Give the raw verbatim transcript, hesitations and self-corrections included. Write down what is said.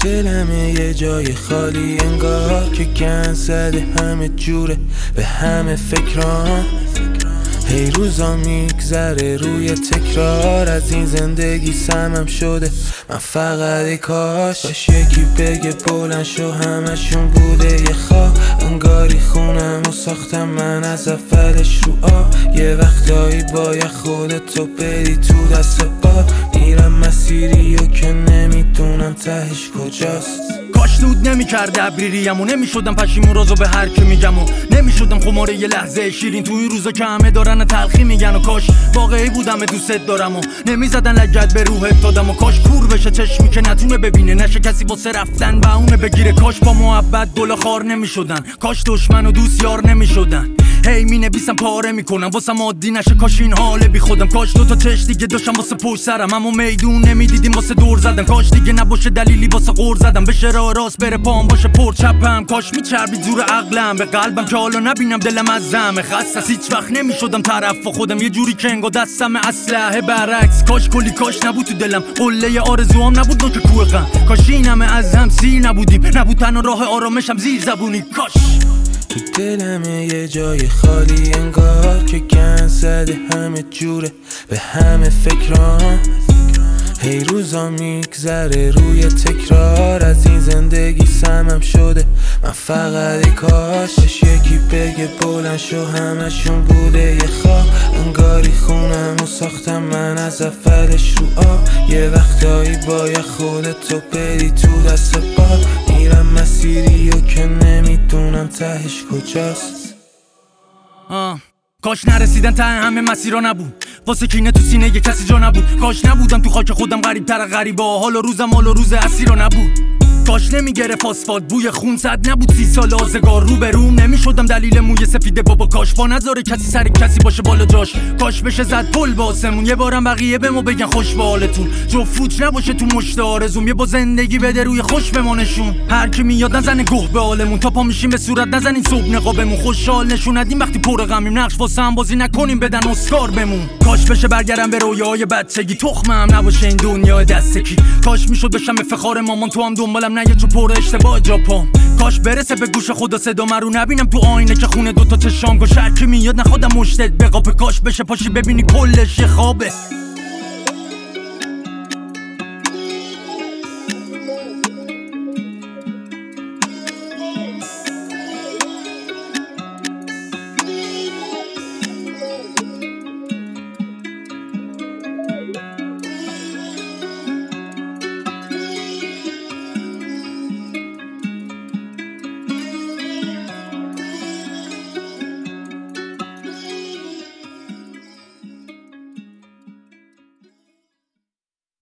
دلمه یه جای خالی انگار که گند زده همه جوره به همه فکران. هی روزا میگذره روی تکرار، از این زندگی سمم شده من فقط ای کاش کاش یکی بگه بلند شو همشون بوده یه خواب. انگاری خونم و ساختم من از اولش رو آب. یه وقتایی باید خودتو بری تو دست باد. میرم مسیری و که نمیدونم تهش کجاست. کاش دود نمیکرد ابریریم و نمیشدم پشیمون رازو به هر کی میگم و نمیشدم خماره یه لحظه شیرین توی روزا که همه دارن تلخی میگن. و کاش واقعی بودم دوست دارم و نمیزدن لگد به روحت دادم. و کاش کور بشه چشمی که نتونه ببینه، نشه کسی واسه رفتن بهونه بگیره. کاش با محبت گل خار نمیشدن، کاش دشمن و دوست یار نمیشدن. هی می نویسم پاره میکنم واسم عادی نشه کاش این حال بی خودم. کاش دوتا چش دیگه داشتم واسه پشت سرم اما میدون نمیدیدیم واسه دور زدن. کاش دیگه نباشه دلیلی واسه غور زدم، بشه راه راست بره پام باشه پر چپم. کاش میچربید زور عقلم به قلبم که حالا نبینم دلم از زمه خسته. هیچ وقت نمیشدم طرف خودم یه جوری که انگار دستم اسلحه برعکس. کاش کلی کاش نبود تو دلم، قله آرزوام نبود نوک کوه غم. کاش این همه از هم سیر نبودیم، نبود تنها راه آرامشم زیر زبونی. کاش تو دلمه یه جای خالی انگار که گند زده همه جوره به همه فکران. هی روزا میگذره روی تکرار، از این زندگی سمم شده من فقط ای کاش کاش یکی بگه بلند شو همشون بوده یه خواب. انگاری خونم و ساختم من از اولش رو آب. یه وقتایی باید خودتو بری تو دست باد. میرم مسیری و که نمیدونم تهش کجاست. آه. کاش نرسیدن ته همه مسیرها نبود، واسه کینه تو سینه یه کسی جا نبود. کاش نبودم تو خاک خودم غریب تر غریبه، حال و روزم حال و روز اسیرا نبود. کاش نمیگرفت آسفالت بوی خون، صد نبود سی سال آزگار رو به روم. نمیشدم دلیل موی سفیده بابا. کاش با نذاره کسی سر کسی باشه بالا جاش. کاش بشه زد پل با آسمون، یه بارم بقیه بمو بگن خوش به حالتون. جو فوت نباشه تو مشت آرزوم، یه با زندگی بده روی خوش بمانشون. هر کی میاد نزنه گوه به حالمون، تا پا میشیم به صورت نزنین صبح نقابمون. خوشحال نشون ندیم وقتی پر غمیم، نقش واسه هم بازی نکنیم بدن اسکار بمون. کاش بشه برگردم به رویاهای بچگی، تخمم نباشه این دنیا دستکی. کاش میشد بشم افتخار مامان، تو هم دنبالم نه چو پر اشتباه جاپام. کاش برسه به گوش خدا صدا رو نبینم تو آینه که خونه دوتا چشام گوش. هر کی میاد نخوادم مشتت بقاپه، کاش بشه پاشی ببینی کلش یه خوابه.